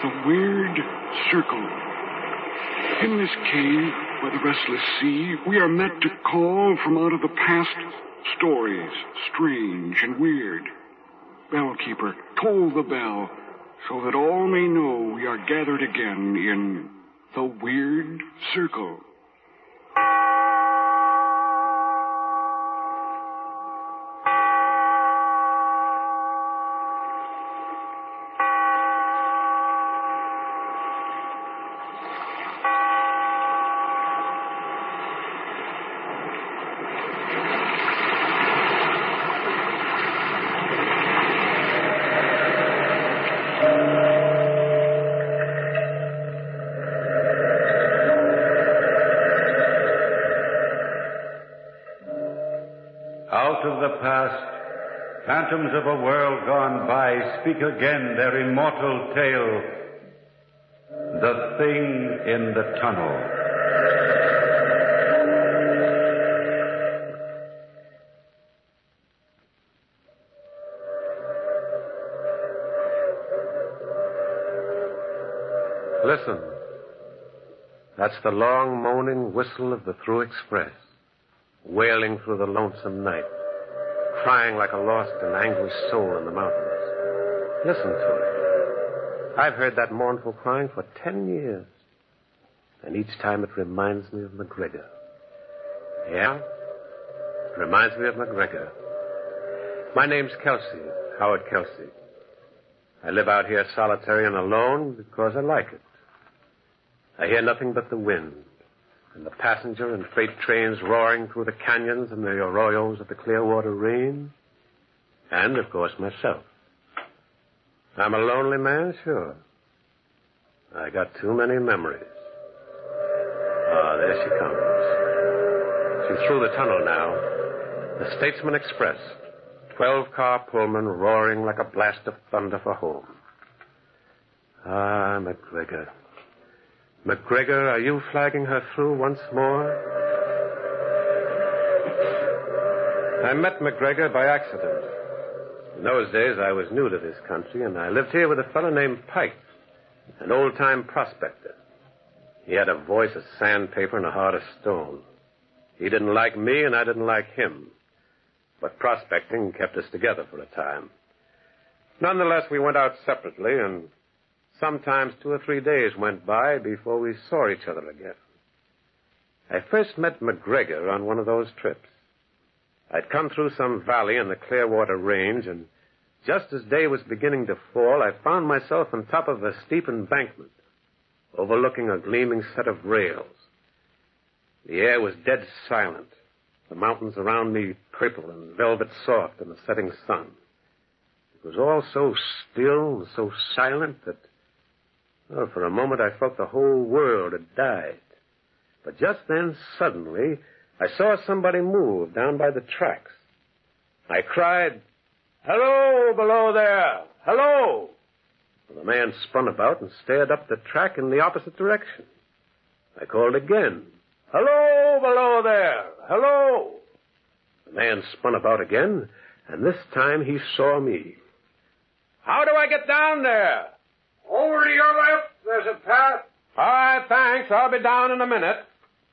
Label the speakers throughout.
Speaker 1: The Weird Circle. In this cave by the restless sea, we are met to call from out of the past stories, strange and weird. Bellkeeper, toll the bell, so that all may know we are gathered again in the Weird Circle.
Speaker 2: Out of the past, phantoms of a world gone by speak again their immortal tale. The Thing in the Tunnel.
Speaker 3: Listen. That's the long, moaning whistle of the Through Express, wailing through the lonesome night, crying like a lost and anguished soul in the mountains. Listen to it. I've heard that mournful crying for 10 years, and each time it reminds me of McGregor. Yeah? It reminds me of McGregor. My name's Kelsey, Howard Kelsey. I live out here solitary and alone because I like it. I hear nothing but the wind, and the passenger and freight trains roaring through the canyons and the arroyos of the Clearwater Range, and, of course, myself. I'm a lonely man, sure. I got too many memories. Ah, there she comes. She's through the tunnel now. The Statesman Express, 12-car Pullman roaring like a blast of thunder for home. Ah, McGregor. McGregor, are you flagging her through once more? I met McGregor by accident. In those days, I was new to this country, and I lived here with a fellow named Pike, an old-time prospector. He had a voice of sandpaper and a heart of stone. He didn't like me, and I didn't like him. But prospecting kept us together for a time. Nonetheless, we went out separately, and sometimes 2 or 3 days went by before we saw each other again. I first met McGregor on one of those trips. I'd come through some valley in the Clearwater Range, and just as day was beginning to fall, I found myself on top of a steep embankment, overlooking a gleaming set of rails. The air was dead silent, the mountains around me purple and velvet soft in the setting sun. It was all so still and so silent that, well, for a moment I felt the whole world had died. But just then, suddenly, I saw somebody move down by the tracks. I cried, "Hello, below there! Hello!" And the man spun about and stared up the track in the opposite direction. I called again, "Hello, below there! Hello!" The man spun about again, and this time he saw me. "How do I get down there?" "Over to your left. There's a path." "All right, thanks. I'll be down in a minute."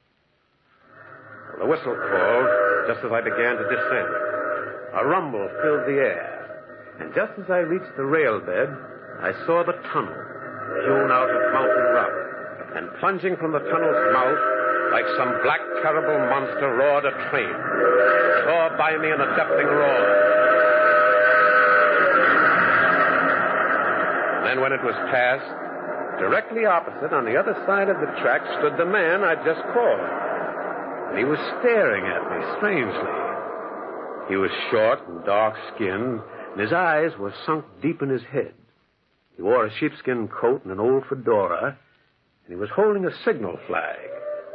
Speaker 3: The whistle called just as I began to descend. A rumble filled the air, and just as I reached the rail bed, I saw the tunnel, hewn out of mountain rock, and plunging from the tunnel's mouth, like some black, terrible monster, roared a train. It tore by me in a deafening roar. And then when it was past, directly opposite, on the other side of the track, stood the man I'd just called. And he was staring at me strangely. He was short and dark-skinned, and his eyes were sunk deep in his head. He wore a sheepskin coat and an old fedora, and he was holding a signal flag.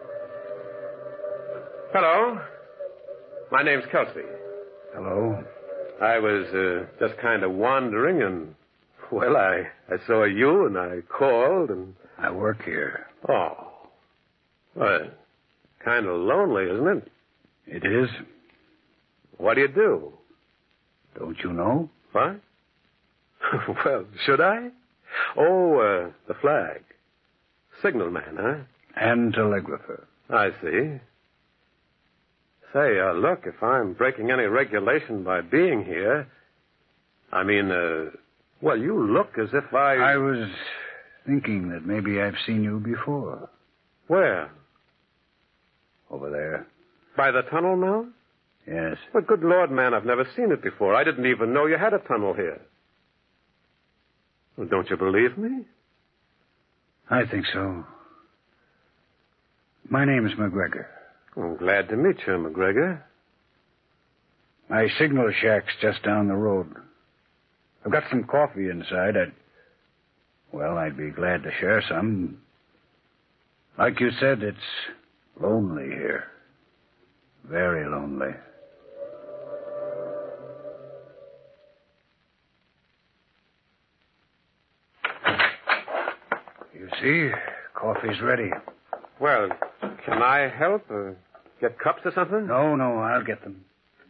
Speaker 3: "Hello. My name's Kelsey."
Speaker 2: Hello.
Speaker 3: I was just kind of wandering, and, well, I saw you, and I called, and...
Speaker 2: I work here.
Speaker 3: Oh. Well, kind of lonely, isn't it?
Speaker 2: It is.
Speaker 3: What do you do?
Speaker 2: Don't you know?
Speaker 3: What? Well, should I? Oh, the flag. Signalman, huh?
Speaker 2: And telegrapher.
Speaker 3: I see. Say, look, if I'm breaking any regulation by being here, I mean, well, you look as if
Speaker 2: I was thinking that maybe I've seen you before.
Speaker 3: Where?
Speaker 2: Over there.
Speaker 3: By the tunnel now?
Speaker 2: Yes.
Speaker 3: But good Lord, man, I've never seen it before. I didn't even know you had a tunnel here. Well, don't you believe me?
Speaker 2: I think so. My name's McGregor.
Speaker 3: I'm glad to meet you, McGregor.
Speaker 2: My signal shack's just down the road. I've got some coffee inside. I'd be glad to share some. Like you said, it's lonely here. Very lonely. You see, coffee's ready.
Speaker 3: Well, can I help? Get cups or something?
Speaker 2: No, I'll get them.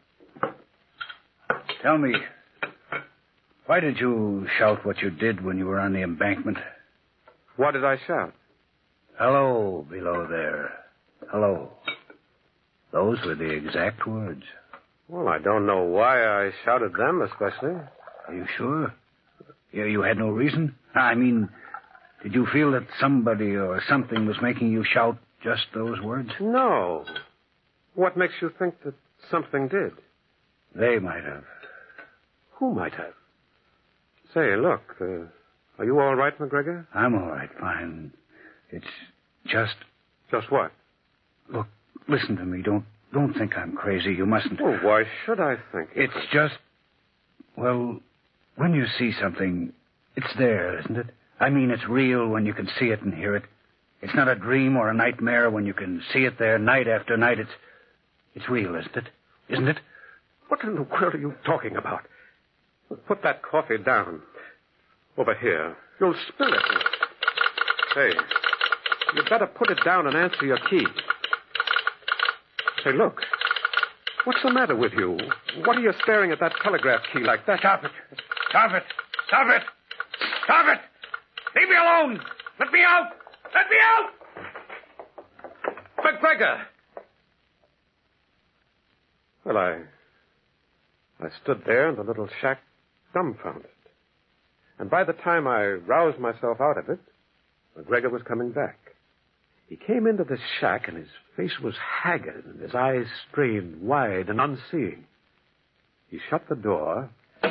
Speaker 2: Tell me, why did you shout what you did when you were on the embankment?
Speaker 3: What did I shout?
Speaker 2: Hello, below there. Hello. Those were the exact words.
Speaker 3: Well, I don't know why I shouted them especially.
Speaker 2: Are you sure? You had no reason? I mean, did you feel that somebody or something was making you shout just those words?
Speaker 3: No. What makes you think that something did?
Speaker 2: They might have.
Speaker 3: Who might have? Say, look, are you all right, McGregor?
Speaker 2: I'm all right, fine. It's just...
Speaker 3: Just what?
Speaker 2: Look, listen to me. Don't think I'm crazy. You mustn't.
Speaker 3: Oh, why should I think?
Speaker 2: It's just... Well, when you see something, it's there, isn't it? I mean, it's real when you can see it and hear it. It's not a dream or a nightmare when you can see it there night after night. It's real, isn't it? Isn't it?
Speaker 3: What in the world are you talking about? Put that coffee down. Over here. You'll spill it. Hey, you'd better put it down and answer your key. Say, look. What's the matter with you? What are you staring at that telegraph key like that?
Speaker 2: Stop it. Stop it. Stop it. Stop it. Leave me alone. Let me out. Let me out.
Speaker 3: McGregor! Well, I stood there in the little shack, dumbfounded. And by the time I roused myself out of it, McGregor was coming back. He came into this shack, and his face was haggard, and his eyes strained wide and unseeing. He shut the door.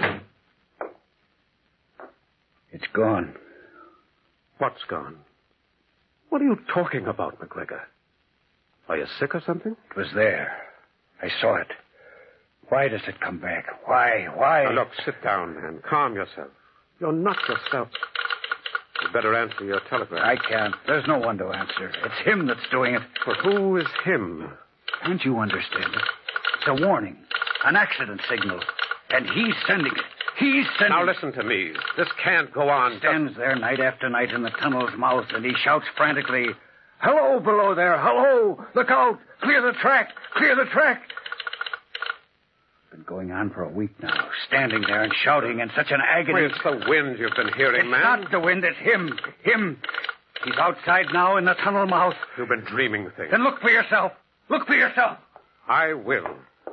Speaker 2: It's gone.
Speaker 3: What's gone? What are you talking about, McGregor? Are you sick or something?
Speaker 2: It was there. I saw it. Why does it come back? Why?
Speaker 3: Now, look, sit down, man. Calm yourself. You're not yourself. You'd better answer your telegram.
Speaker 2: I can't. There's no one to answer. It's him that's doing it.
Speaker 3: But who is him?
Speaker 2: Can't you understand it? It's a warning. An accident signal. And he's sending it.
Speaker 3: Now listen to me. This can't go on.
Speaker 2: Stands there night after night in the tunnel's mouth, and he shouts frantically, "Hello, below there! Hello! Look out! Clear the track! Clear the track!" Been going on for a week now, standing there and shouting in such an agony.
Speaker 3: It's the wind you've been hearing, man.
Speaker 2: It's not the wind, it's him. Him. He's outside now in the tunnel mouth.
Speaker 3: You've been dreaming things.
Speaker 2: Then look for yourself. Look for yourself.
Speaker 3: I will.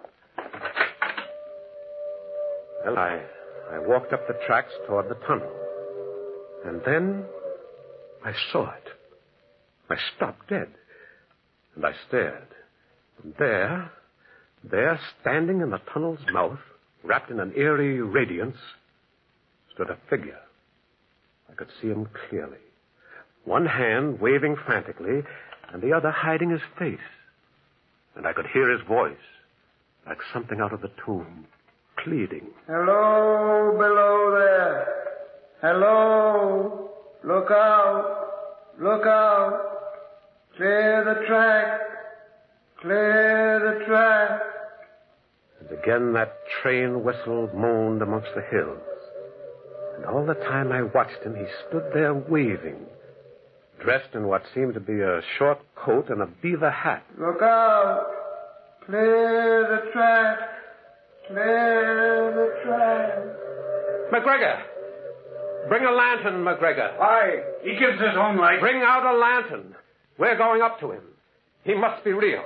Speaker 3: Well, I walked up the tracks toward the tunnel. And then I saw it. I stopped dead. And I stared. And there, standing in the tunnel's mouth, wrapped in an eerie radiance, stood a figure. I could see him clearly. One hand waving frantically, and the other hiding his face. And I could hear his voice, like something out of the tomb, pleading.
Speaker 4: Hello, below there. Hello. Look out. Look out. Clear the track. Clear the track.
Speaker 3: And again that train whistle moaned amongst the hills. And all the time I watched him, he stood there waving, dressed in what seemed to be a short coat and a beaver hat.
Speaker 4: Look out. Clear the track. Clear the track.
Speaker 3: McGregor! Bring a lantern, McGregor.
Speaker 2: Why? He gives his own light.
Speaker 3: Bring out a lantern. We're going up to him. He must be real.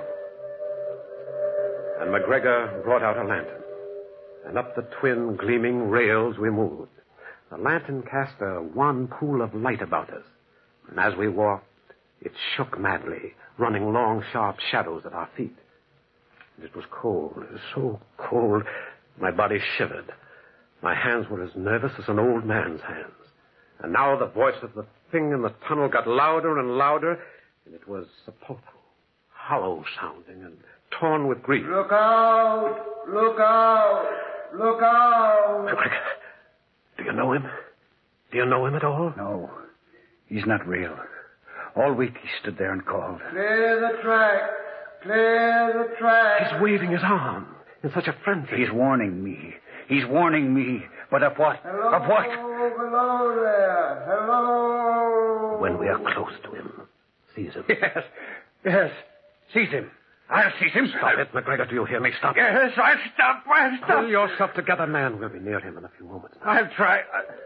Speaker 3: And McGregor brought out a lantern. And up the twin gleaming rails we moved. The lantern cast a wan pool of light about us. And as we walked, it shook madly, running long, sharp shadows at our feet. And it was cold. It was so cold, my body shivered. My hands were as nervous as an old man's hands. And now the voice of the thing in the tunnel got louder and louder, and it was sepulchral, hollow-sounding, and torn with grief.
Speaker 4: Look out! Look out! Look out!
Speaker 3: McGregor, do you know him? Do you know him at all?
Speaker 2: No, he's not real. All week he stood there and called.
Speaker 4: Clear the track! Clear the track!
Speaker 3: He's waving his arm in such a frenzy.
Speaker 2: He's warning me. He's warning me. But of what?
Speaker 4: Hello,
Speaker 2: of what?
Speaker 4: below there. Hello.
Speaker 3: When we are close to him, seize him.
Speaker 2: Yes. Yes. Seize him. I'll seize him.
Speaker 3: Stop it, McGregor. Do you hear me? Stop.
Speaker 2: Yes, I'll stop. I'll stop.
Speaker 3: Pull yourself together, man. We'll be near him in a few moments.
Speaker 2: I'll try.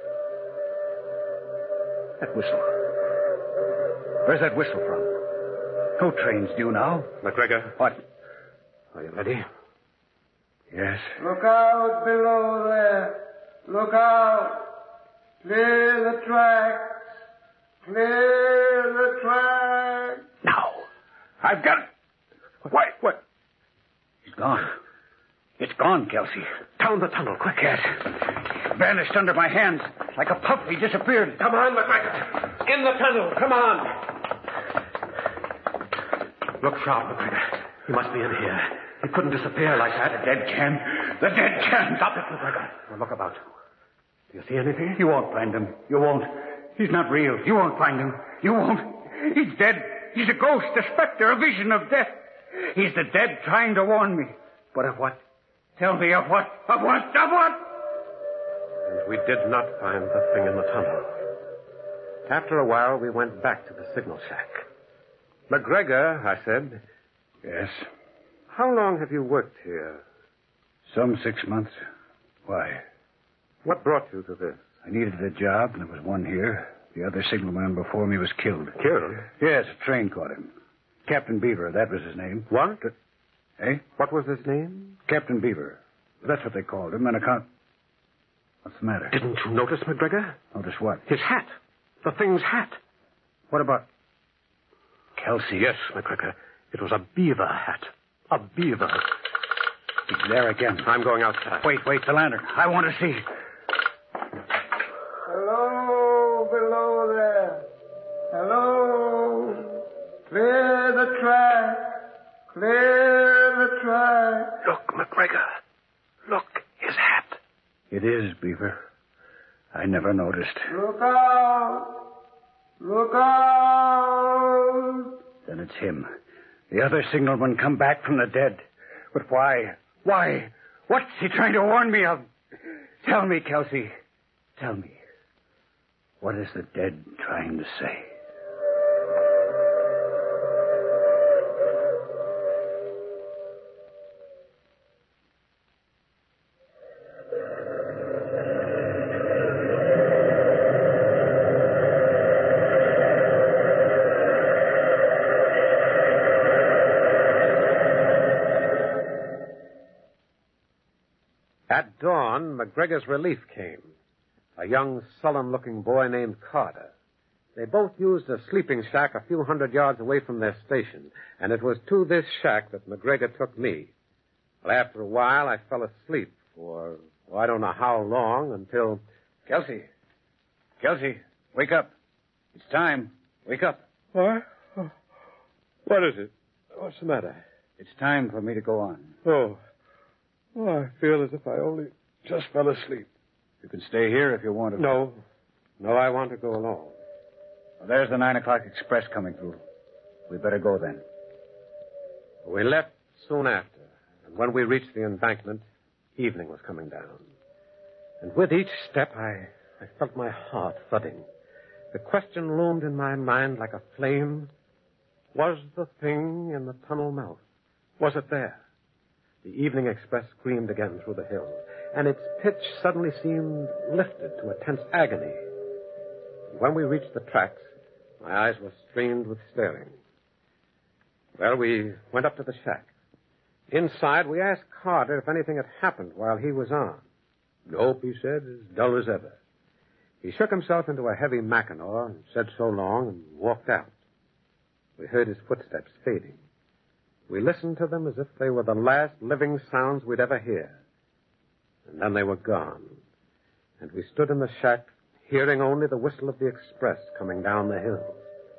Speaker 2: That whistle. Where's that whistle from? Who trains you now?
Speaker 3: McGregor.
Speaker 2: What?
Speaker 3: Are you ready?
Speaker 2: Yes.
Speaker 4: Look out below there. Look out. Clear the tracks. Clear the tracks.
Speaker 3: Now.
Speaker 2: I've got it. What? He's gone. It's gone, Kelsey.
Speaker 3: Down the tunnel, quick.
Speaker 2: Yes. Vanished under my hands. Like a puff, he disappeared.
Speaker 3: Come on, McGregor. In the tunnel. Come on. Look sharp, McGregor. He must be in here. He couldn't disappear like that.
Speaker 2: The dead can. The dead can.
Speaker 3: Stop it, McGregor. Now look about. Do you see anything?
Speaker 2: You won't find him. You won't. He's not real. You won't find him. You won't. He's dead. He's a ghost, a specter, a vision of death. He's the dead trying to warn me. But of what? Tell me of what? Of what? Of what?
Speaker 3: And we did not find the thing in the tunnel. After a while, we went back to the signal shack. McGregor, I said.
Speaker 2: Yes.
Speaker 3: How long have you worked here?
Speaker 2: Some 6 months. Why?
Speaker 3: What brought you to this?
Speaker 2: I needed a job, and there was one here. The other signalman before me was killed.
Speaker 3: Killed?
Speaker 2: Yes, a train caught him. Captain Beaver, that was his name.
Speaker 3: What?
Speaker 2: Eh?
Speaker 3: What was his name?
Speaker 2: Captain Beaver. That's what they called him, on account... What's the matter?
Speaker 3: Didn't you notice, McGregor?
Speaker 2: Notice what?
Speaker 3: His hat. The thing's hat.
Speaker 2: What about... Kelsey?
Speaker 3: Yes, McGregor. It was a beaver hat. A beaver.
Speaker 2: He's there again.
Speaker 3: I'm going outside.
Speaker 2: Wait, the lantern. I want to see.
Speaker 4: Hello, below there. Hello. Clear the track. Clear the track.
Speaker 3: Look, McGregor. Look, his hat.
Speaker 2: It is, Beaver. I never noticed.
Speaker 4: Look out. Look out.
Speaker 2: Then it's him. The other signalman come back from the dead. But why? Why? What's he trying to warn me of? Tell me, Kelsey. Tell me. What is the dead trying to say?
Speaker 3: At dawn, McGregor's relief came. A young, sullen-looking boy named Carter. They both used a sleeping shack a few 100 yards away from their station, and it was to this shack that McGregor took me. Well, after a while, I fell asleep for, I don't know how long, until...
Speaker 2: Kelsey, wake up. It's time. Wake up.
Speaker 3: What? What is it? What's the matter?
Speaker 2: It's time for me to go on.
Speaker 3: Oh, I feel as if I only just fell asleep.
Speaker 2: You can stay here if you want to.
Speaker 3: No, I want to go alone.
Speaker 2: Well, there's the 9 o'clock express coming through. We better go then.
Speaker 3: We left soon after, and when we reached the embankment, evening was coming down. And with each step, I felt my heart thudding. The question loomed in my mind like a flame. Was the thing in the tunnel mouth? Was it there? The evening express screamed again through the hills, and its pitch suddenly seemed lifted to a tense agony. When we reached the tracks, my eyes were strained with staring. Well, we went up to the shack. Inside, we asked Carter if anything had happened while he was on. Nope, he said, as dull as ever. He shook himself into a heavy Mackinaw and said so long and walked out. We heard his footsteps fading. We listened to them as if they were the last living sounds we'd ever hear. And then they were gone. And we stood in the shack, hearing only the whistle of the express coming down the hill.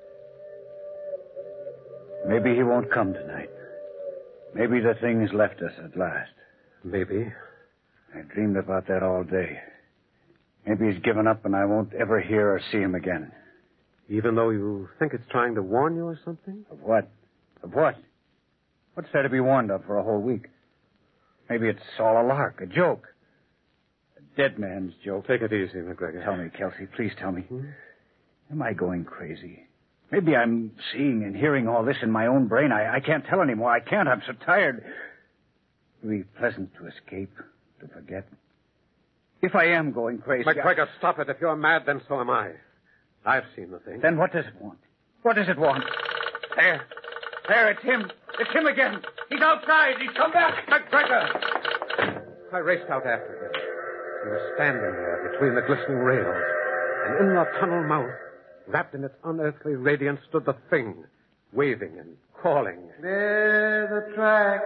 Speaker 2: Maybe he won't come tonight. Maybe the thing's left us at last.
Speaker 3: Maybe.
Speaker 2: I dreamed about that all day. Maybe he's given up and I won't ever hear or see him again.
Speaker 3: Even though you think it's trying to warn you or something?
Speaker 2: Of what? Of what? What's there to be warned of for a whole week? Maybe it's all a lark, a joke. A dead man's joke.
Speaker 3: Take it easy, McGregor.
Speaker 2: Tell me, Kelsey. Please tell me. Am I going crazy? Maybe I'm seeing and hearing all this in my own brain. I can't tell anymore. I can't. I'm so tired. It would be pleasant to escape, to forget. If I am going crazy...
Speaker 3: McGregor, stop it. If you're mad, then so am I. I've seen the thing.
Speaker 2: Then what does it want? What does it want? There. There, it's him. It's him again. He's outside. He's come back.
Speaker 3: McGregor! I raced out after him. He was standing there between the glistening rails. And in the tunnel mouth, wrapped in its unearthly radiance, stood the thing, waving and calling.
Speaker 4: Clear the tracks.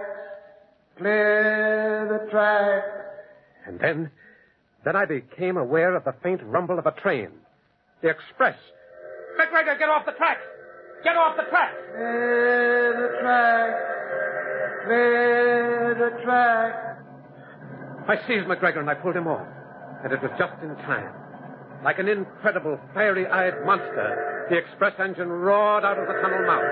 Speaker 4: Clear the tracks.
Speaker 3: And then I became aware of the faint rumble of a train. The express. McGregor, get off the tracks! Get off the tracks!
Speaker 4: Clear the tracks. Clear the tracks.
Speaker 3: I seized McGregor and I pulled him off. And it was just in time. Like an incredible, fiery-eyed monster, the express engine roared out of the tunnel mouth.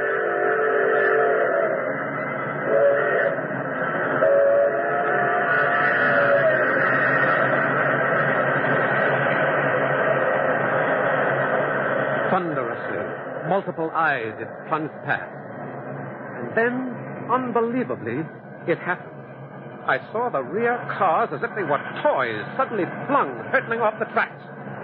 Speaker 3: Thunderously, multiple eyes it plunged past. And then, unbelievably, it happened. I saw the rear cars as if they were toys suddenly flung, hurtling off the tracks.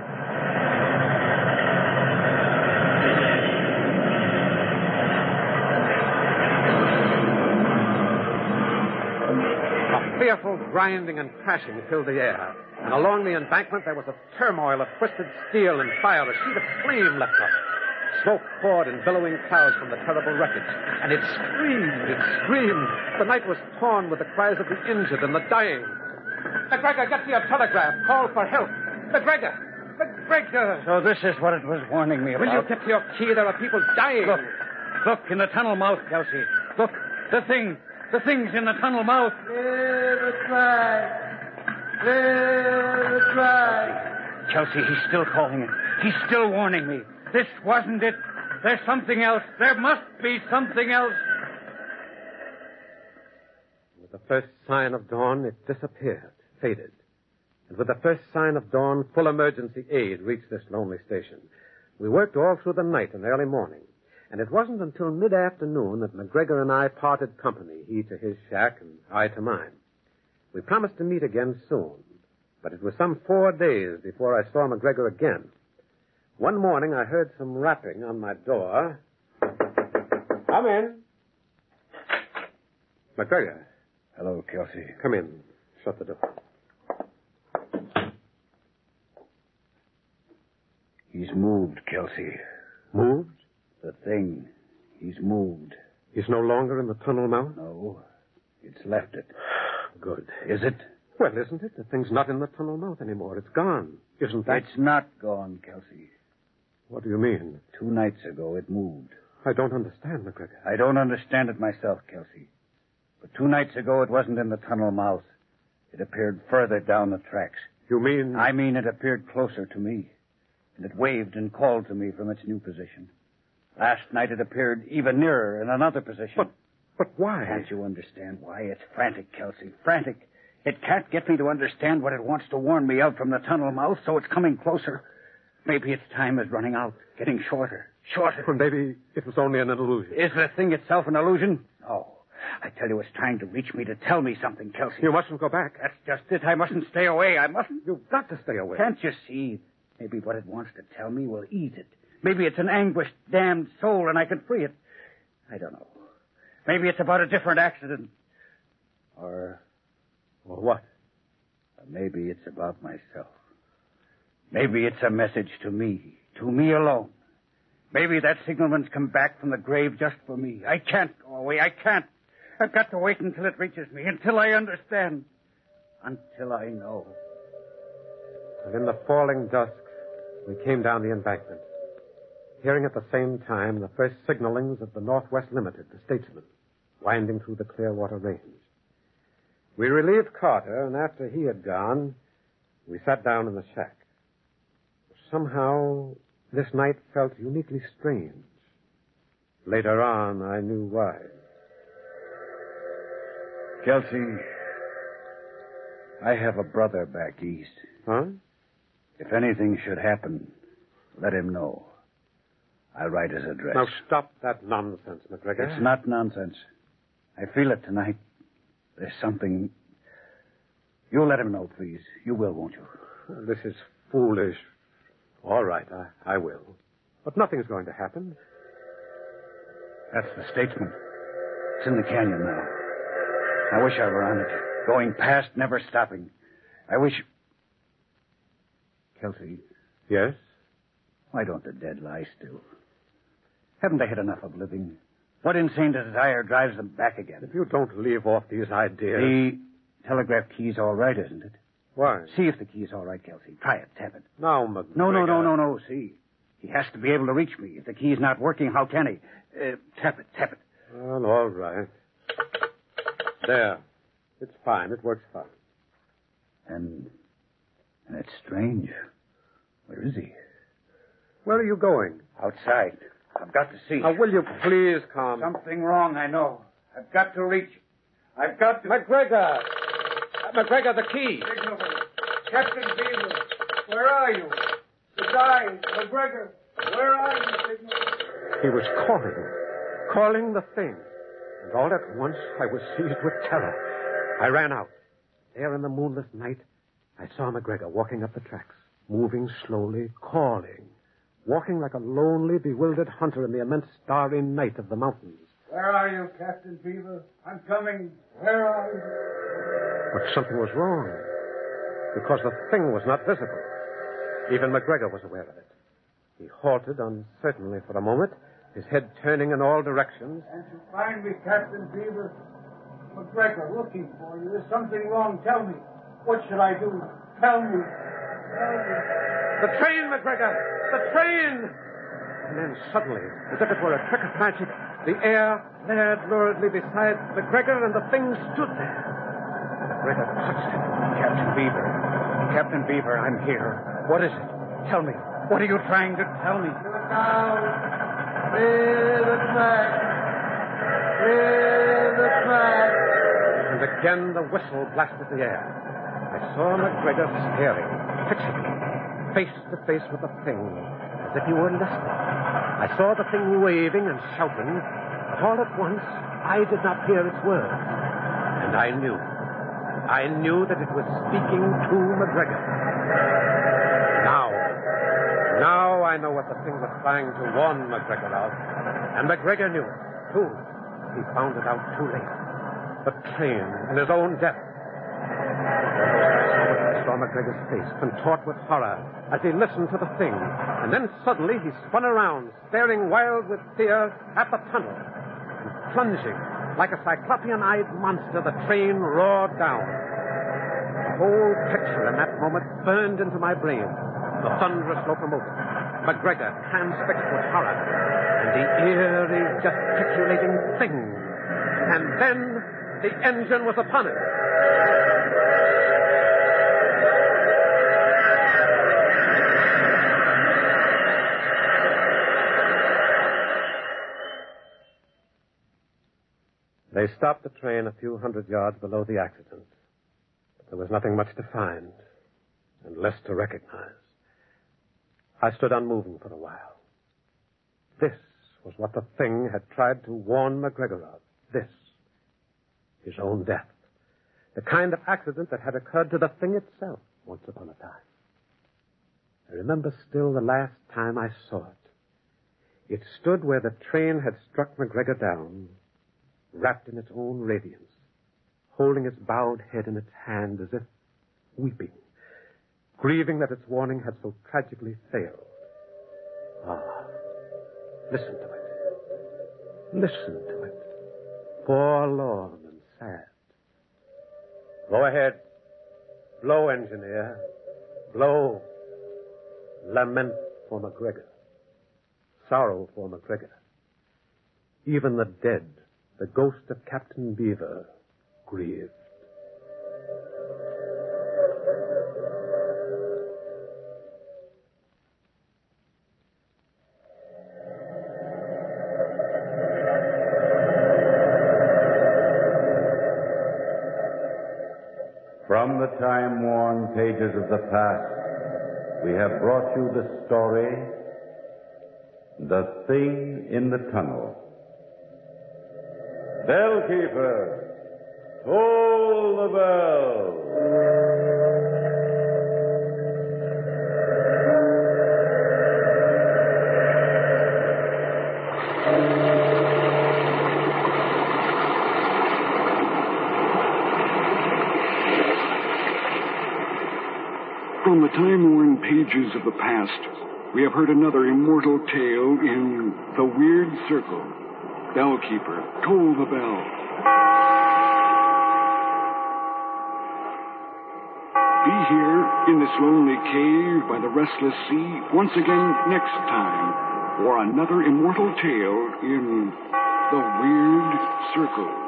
Speaker 3: A fearful grinding and crashing filled the air, and along the embankment there was a turmoil of twisted steel and fire. A sheet of flame leapt up. Smoke poured in billowing clouds from the terrible wreckage, and it screamed. The night was torn with the cries of the injured and the dying. McGregor, get to your telegraph. Call for help. McGregor!
Speaker 2: So this is what it was warning me about.
Speaker 3: Will you get to your key? There are people dying.
Speaker 2: Look, in the tunnel mouth, Kelsey. Look, the thing's in the tunnel mouth.
Speaker 4: Clear the tracks. Clear the tracks.
Speaker 2: Kelsey, he's still calling it. He's still warning me. This wasn't it. There's something else. There must be something else.
Speaker 3: With the first sign of dawn, it disappeared, faded. And with the first sign of dawn, full emergency aid reached this lonely station. We worked all through the night and early morning. And it wasn't until mid-afternoon that McGregor and I parted company, he to his shack and I to mine. We promised to meet again soon, but it was some 4 days before I saw McGregor again. One morning, I heard some rapping on my door. Come in. McGregor.
Speaker 2: Hello, Kelsey.
Speaker 3: Come in. Shut the door.
Speaker 2: He's moved, Kelsey.
Speaker 3: Moved?
Speaker 2: The thing. He's moved.
Speaker 3: He's no longer in the tunnel mouth?
Speaker 2: No. It's left it.
Speaker 3: Good.
Speaker 2: Is it?
Speaker 3: Well, isn't it? The thing's not in the tunnel mouth anymore. It's gone. Isn't that?
Speaker 2: It's not gone, Kelsey.
Speaker 3: What do you mean?
Speaker 2: 2 nights ago, it moved.
Speaker 3: I don't understand, McGregor.
Speaker 2: I don't understand it myself, Kelsey. But 2 nights ago, it wasn't in the tunnel mouth. It appeared further down the tracks.
Speaker 3: You mean?
Speaker 2: I mean it appeared closer to me. And it waved and called to me from its new position. Last night, it appeared even nearer in another position.
Speaker 3: But why?
Speaker 2: Can't you understand why? It's frantic, Kelsey. Frantic. It can't get me to understand what it wants to warn me of from the tunnel mouth, so it's coming closer. Maybe its time is running out, getting shorter.
Speaker 3: Well, maybe it was only an illusion.
Speaker 2: Is the thing itself an illusion? No. I tell you, it's trying to reach me to tell me something, Kelsey.
Speaker 3: You mustn't go back.
Speaker 2: That's just it. I mustn't stay away. I mustn't.
Speaker 3: You've got to stay away.
Speaker 2: Can't you see? Maybe what it wants to tell me will ease it. Maybe it's an anguished, damned soul and I can free it. I don't know. Maybe it's about a different accident. Or
Speaker 3: what?
Speaker 2: Or maybe it's about myself. Maybe it's a message to me alone. Maybe that signalman's come back from the grave just for me. I can't go away. I can't. I've got to wait until it reaches me, until I understand, until I know.
Speaker 3: And in the falling dusk, we came down the embankment, hearing at the same time the first signalings of the Northwest Limited, the Statesman, winding through the Clearwater Range. We relieved Carter, and after he had gone, we sat down in the shack. Somehow, this night felt uniquely strange. Later on, I knew why.
Speaker 2: Kelsey, I have a brother back east.
Speaker 3: Huh?
Speaker 2: If anything should happen, let him know. I'll write his address.
Speaker 3: Now, stop that nonsense, McGregor.
Speaker 2: It's not nonsense. I feel it tonight. There's something... You'll let him know, please. You will, won't you?
Speaker 3: This is foolish. All right, I will. But nothing's going to happen.
Speaker 2: That's the Statesman. It's in the canyon now. I wish I were on it. Going past, never stopping. I wish... Kelsey.
Speaker 3: Yes?
Speaker 2: Why don't the dead lie still? Haven't they had enough of living? What insane desire drives them back again?
Speaker 3: If you don't leave off these ideas...
Speaker 2: The telegraph key's all right, isn't it?
Speaker 3: Why?
Speaker 2: See if the key's all right, Kelsey. Try it. Tap it.
Speaker 3: Now, McGregor...
Speaker 2: No. See. He has to be able to reach me. If the key's not working, how can he? Tap it.
Speaker 3: Well, all right. There. It's fine. It works fine.
Speaker 2: And it's strange. Where is he?
Speaker 3: Where are you going?
Speaker 2: Outside. I've got to see.
Speaker 3: Now, will you please come?
Speaker 2: Something wrong, I know. I've got to reach. I've got to...
Speaker 3: McGregor! McGregor, the key!
Speaker 4: Signalman. Captain Beaver, where are you? The guy, McGregor, where are you, Signalman?
Speaker 3: He was calling the thing. And all at once, I was seized with terror. I ran out. There in the moonless night, I saw McGregor walking up the tracks, moving slowly, calling, walking like a lonely, bewildered hunter in the immense starry night of the mountains.
Speaker 4: Where are you, Captain Beaver? I'm coming. Where are you?
Speaker 3: But something was wrong, because the thing was not visible. Even McGregor was aware of it. He halted uncertainly for a moment, his head turning in all directions.
Speaker 4: Can't you find me, Captain Beaver? McGregor, looking for you. There's something wrong. Tell me. What should I do? Tell me.
Speaker 3: The train, McGregor! The train! And then suddenly, as if it were a trick of magic, the air flared luridly beside McGregor, and the thing stood there. McGregor touched it.
Speaker 2: Captain Beaver, I'm here. What is it? Tell me. What are you trying to tell me?
Speaker 4: Look out. Clear the track. Clear the track.
Speaker 3: And again the whistle blasted the air. I saw McGregor staring, fixedly, face to face with the thing, as if he were listening. I saw the thing waving and shouting, but all at once I did not hear its words. And I knew that it was speaking to McGregor. Now I know what the thing was trying to warn McGregor of. And McGregor knew it, too. He found it out too late. The train and his own death. I saw McGregor's face contort with horror as he listened to the thing. And then suddenly he spun around, staring wild with fear at the tunnel. And plunging, like a cyclopean-eyed monster, the train roared down. The whole picture in that moment burned into my brain. The thunderous locomotive, McGregor transfixed with horror, and the eerie, gesticulating thing. And then the engine was upon it. They stopped the train a few hundred yards below the accident. But there was nothing much to find, and less to recognize. I stood unmoving for a while. This was what the thing had tried to warn McGregor of. This. His own death. The kind of accident that had occurred to the thing itself once upon a time. remember still the last time I saw it. It stood where the train had struck McGregor down, wrapped in its own radiance, holding its bowed head in its hand as if weeping, grieving that its warning had so tragically failed. Ah, listen to it. Listen to it. Forlorn and sad. Go ahead. Blow, engineer. Blow. Lament for McGregor. Sorrow for McGregor. Even the dead, the ghost of Captain Beaver, grieved.
Speaker 5: From the time-worn pages of the past, we have brought you the story, The Thing in the Tunnel. Bellkeeper, toll the bell.
Speaker 1: From the time-worn pages of the past, we have heard another immortal tale in The Weird Circle. Bellkeeper, toll the bell. Be here in this lonely cave by the restless sea once again next time for another immortal tale in The Weird Circle.